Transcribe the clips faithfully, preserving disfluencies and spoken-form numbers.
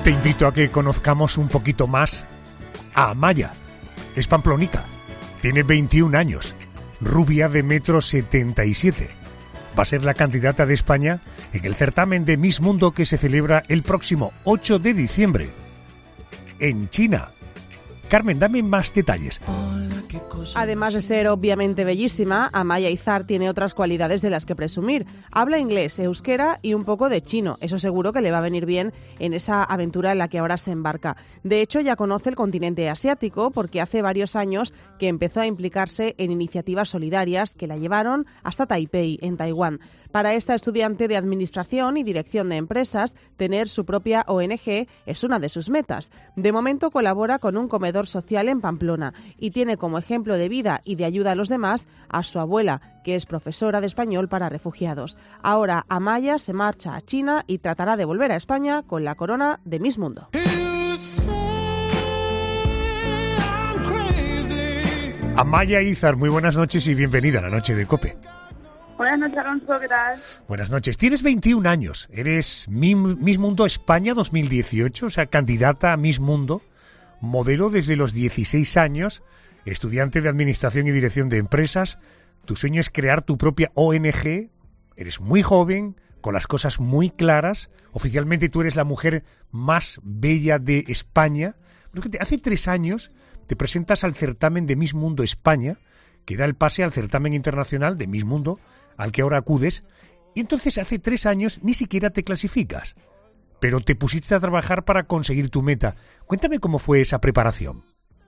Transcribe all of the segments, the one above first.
Te invito a que conozcamos un poquito más a Amaya. Es pamplonica, tiene veintiún años, rubia de metro setenta y siete. Va a ser la candidata de España en el certamen de Miss Mundo que se celebra el próximo ocho de diciembre en China. Carmen, dame más detalles. Además de ser obviamente bellísima, Amaya Izar tiene otras cualidades de las que presumir. Habla inglés, euskera y un poco de chino. Eso seguro que le va a venir bien en esa aventura en la que ahora se embarca. De hecho, ya conoce el continente asiático porque hace varios años que empezó a implicarse en iniciativas solidarias que la llevaron hasta Taipei, en Taiwán. Para esta estudiante de Administración y Dirección de Empresas, tener su propia O N Ge es una de sus metas. De momento colabora con un comedor social en Pamplona y tiene como ejemplo de vida y de ayuda a los demás a su abuela, que es profesora de español para refugiados. Ahora Amaya se marcha a China y tratará de volver a España con la corona de Miss Mundo. Amaya Izar, muy buenas noches y bienvenida a la Noche de COPE. Buenas noches, Alonso, ¿qué tal? Buenas noches. Tienes veintiún años, eres Miss Mundo España dos mil dieciocho, o sea, candidata a Miss Mundo, modelo desde los dieciséis años, estudiante de Administración y Dirección de Empresas. Tu sueño es crear tu propia O N Ge, eres muy joven, con las cosas muy claras. Oficialmente tú eres la mujer más bella de España. Hace tres años te presentas al certamen de Miss Mundo España, que da el pase al certamen internacional de Miss Mundo, al que ahora acudes, y entonces hace tres años ni siquiera te clasificas, pero te pusiste a trabajar para conseguir tu meta. Cuéntame cómo fue esa preparación.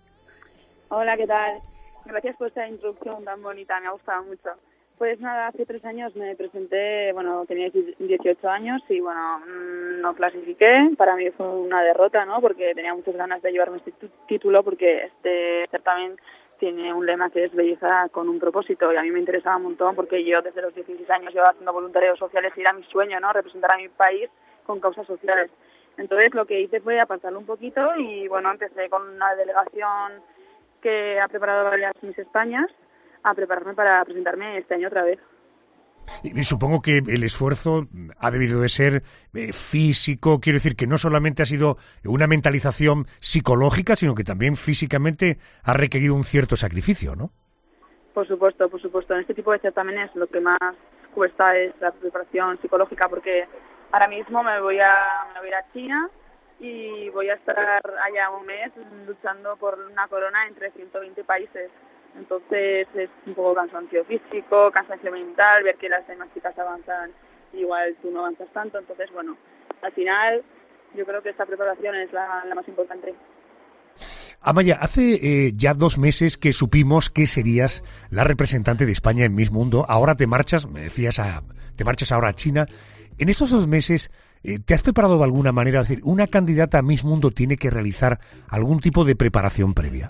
Hola, ¿qué tal? Gracias por esta introducción tan bonita, me ha gustado mucho. Pues nada, hace tres años me presenté, bueno, tenía dieciocho años y bueno, no clasifiqué. Para mí fue una derrota, ¿no? Porque tenía muchas ganas de llevarme este título, porque este certamen tiene un lema que es belleza con un propósito, y a mí me interesaba un montón porque yo desde los dieciséis años llevaba haciendo voluntariados sociales y era mi sueño, ¿no? Representar a mi país con causas sociales. Entonces lo que hice fue apartarlo un poquito y bueno, empecé con una delegación que ha preparado varias Miss Españas a prepararme para presentarme este año otra vez. Y supongo que el esfuerzo ha debido de ser eh, físico, quiero decir que no solamente ha sido una mentalización psicológica, sino que también físicamente ha requerido un cierto sacrificio, ¿no? Por supuesto, por supuesto. En este tipo de certámenes lo que más cuesta es la preparación psicológica, porque ahora mismo me voy a, me voy a ir a China y voy a estar allá un mes luchando por una corona entre ciento veinte países. Entonces es un poco cansancio físico, cansancio mental, ver que las demás chicas avanzan, igual tú no avanzas tanto. Entonces, bueno, al final yo creo que esta preparación es la, la más importante. Amaya, hace eh, ya dos meses que supimos que serías la representante de España en Miss Mundo. Ahora te marchas, me decías, a, te marchas ahora a China. En estos dos meses, eh, ¿te has preparado de alguna manera? Es decir, ¿una candidata a Miss Mundo tiene que realizar algún tipo de preparación previa?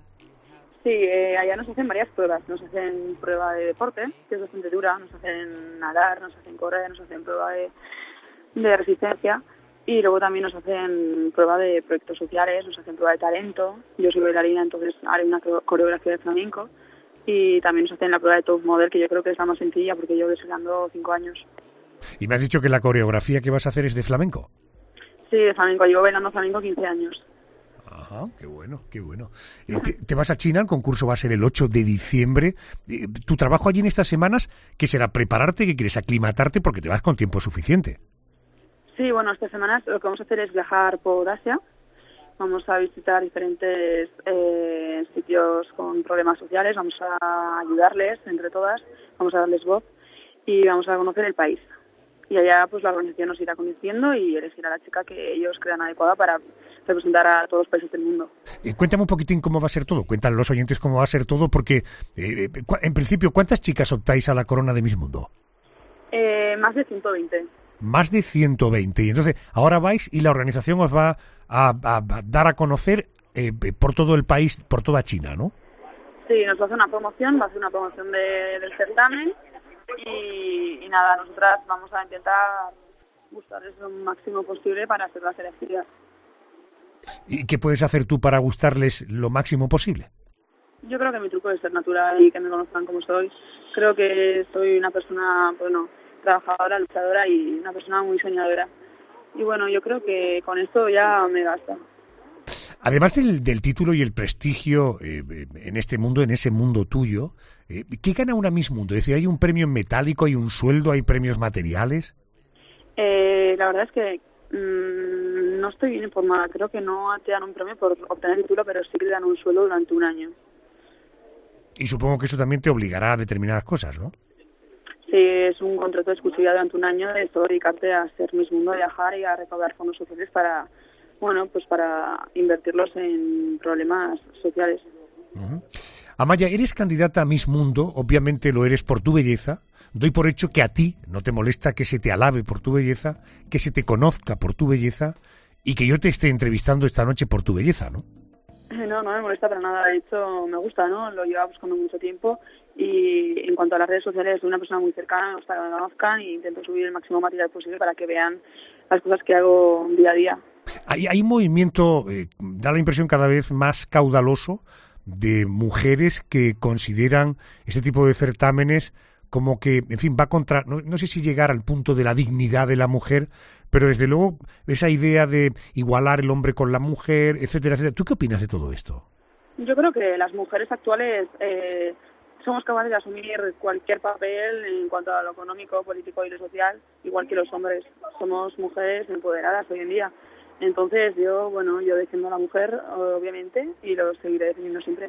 Sí, eh, allá nos hacen varias pruebas. Nos hacen prueba de deporte, que es bastante dura, nos hacen nadar, nos hacen correr, nos hacen prueba de, de resistencia y luego también nos hacen prueba de proyectos sociales, nos hacen prueba de talento. Yo soy bailarina, entonces haré una coreografía de flamenco y también nos hacen la prueba de top model, que yo creo que es la más sencilla porque yo desfilando cinco años. Y me has dicho que la coreografía que vas a hacer es de flamenco. Sí, de flamenco. Llevo bailando flamenco quince años. Ajá, qué bueno, qué bueno. Eh, te, te vas a China, el concurso va a ser el ocho de diciembre. Eh, tu trabajo allí en estas semanas, ¿qué será? ¿Prepararte? ¿Qué quieres? ¿Aclimatarte? Porque te vas con tiempo suficiente. Sí, bueno, estas semanas lo que vamos a hacer es viajar por Asia. Vamos a visitar diferentes eh, sitios con problemas sociales, vamos a ayudarles entre todas, vamos a darles voz y vamos a conocer el país. Y allá pues la organización nos irá conociendo y elegirá a la chica que ellos crean adecuada para representar a todos los países del mundo. Eh, cuéntame un poquitín cómo va a ser todo, cuéntale a los oyentes cómo va a ser todo, porque eh, en principio, ¿cuántas chicas optáis a la corona de Miss Mundo? Eh, más de ciento veinte. Más de ciento veinte. Y entonces, ahora vais y la organización os va a, a, a dar a conocer eh, por todo el país, por toda China, ¿no? Sí, nos va a hacer una promoción, va a hacer una promoción de, del certamen y, y nada, nosotras vamos a intentar gustarles lo máximo posible para hacer la selección. ¿Y qué puedes hacer tú para gustarles lo máximo posible? Yo creo que mi truco es ser natural y que me conozcan como soy. Creo que soy una persona, bueno, trabajadora, luchadora y una persona muy soñadora. y bueno, yo creo que con esto ya me basta. Además del, del título y el prestigio eh, en este mundo, en ese mundo tuyo, eh, ¿qué gana una Miss Mundo? Es decir, ¿hay un premio en metálico, hay un sueldo, hay premios materiales? Eh, la verdad es que mmm, no estoy bien informada. Creo que no te dan un premio por obtener el título, pero sí que te dan un sueldo durante un año. Y supongo que eso también te obligará a determinadas cosas, ¿no? Sí, es un contrato de exclusividad durante un año de todo dedicarte a ser Miss Mundo, a viajar y a recaudar fondos sociales para... Bueno, pues para invertirlos en problemas sociales. Uh-huh. Amaya, eres candidata a Miss Mundo, obviamente lo eres por tu belleza. Doy por hecho que a ti no te molesta que se te alabe por tu belleza, que se te conozca por tu belleza y que yo te esté entrevistando esta noche por tu belleza, ¿no? No, no me molesta para nada. De hecho, me gusta, ¿no? Lo llevo buscando mucho tiempo y en cuanto a las redes sociales, soy una persona muy cercana, me gusta que me conozcan y intento subir el máximo material posible para que vean las cosas que hago día a día. Hay, hay movimiento, eh, da la impresión cada vez más caudaloso de mujeres que consideran este tipo de certámenes como que, en fin, va contra, no, no sé si llegar al punto de la dignidad de la mujer, pero desde luego esa idea de igualar el hombre con la mujer, etcétera, etcétera. ¿Tú qué opinas de todo esto? Yo creo que las mujeres actuales eh, somos capaces de asumir cualquier papel en cuanto a lo económico, político y lo social, igual que los hombres. Somos mujeres empoderadas hoy en día. Entonces yo, bueno, yo defiendo a la mujer, obviamente, y lo seguiré defendiendo siempre.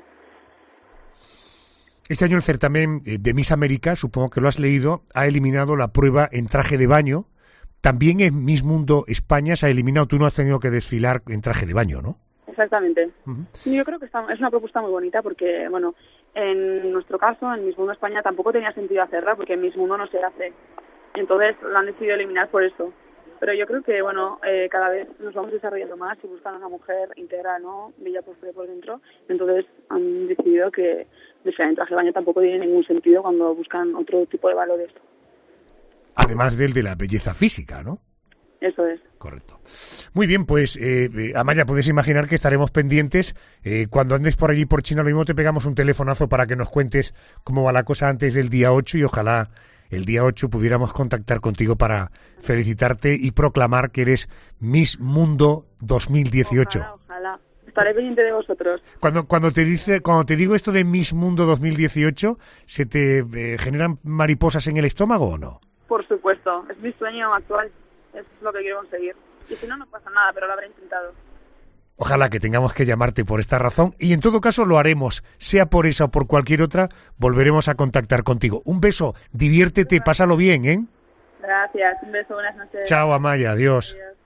Este año el certamen de Miss América, supongo que lo has leído, ha eliminado la prueba en traje de baño. También en Miss Mundo España se ha eliminado, tú no has tenido que desfilar en traje de baño, ¿no? Exactamente. Uh-huh. Yo creo que está, es una propuesta muy bonita porque, bueno, en nuestro caso, en Miss Mundo España, tampoco tenía sentido hacerla porque en Miss Mundo no se hace. Entonces la han decidido eliminar por eso. Pero yo creo que, bueno, eh, cada vez nos vamos desarrollando más y buscan a una mujer íntegra, ¿no? Bella por fuera y por dentro. Entonces han decidido que desfilar en traje de baño tampoco tiene ningún sentido cuando buscan otro tipo de valores. Además del de la belleza física, ¿no? Eso es. Correcto. Muy bien, pues, eh, eh, Amaya, puedes imaginar que estaremos pendientes. Eh, cuando andes por allí, por China, lo mismo te pegamos un telefonazo para que nos cuentes cómo va la cosa antes del día ocho y ojalá el día ocho pudiéramos contactar contigo para felicitarte y proclamar que eres Miss Mundo dos mil dieciocho. Ojalá, ojalá. Estaré pendiente de vosotros. Cuando cuando te dice cuando te digo esto de Miss Mundo dos mil dieciocho, ¿se te eh, generan mariposas en el estómago o no? Por supuesto, es mi sueño actual, es lo que quiero conseguir. Y si no, no pasa nada, pero lo habré intentado. Ojalá que tengamos que llamarte por esta razón y en todo caso lo haremos, sea por esa o por cualquier otra, volveremos a contactar contigo. Un beso, diviértete, pásalo bien, ¿eh? Gracias, un beso, buenas noches. Chao, Amaya, adiós. Adiós.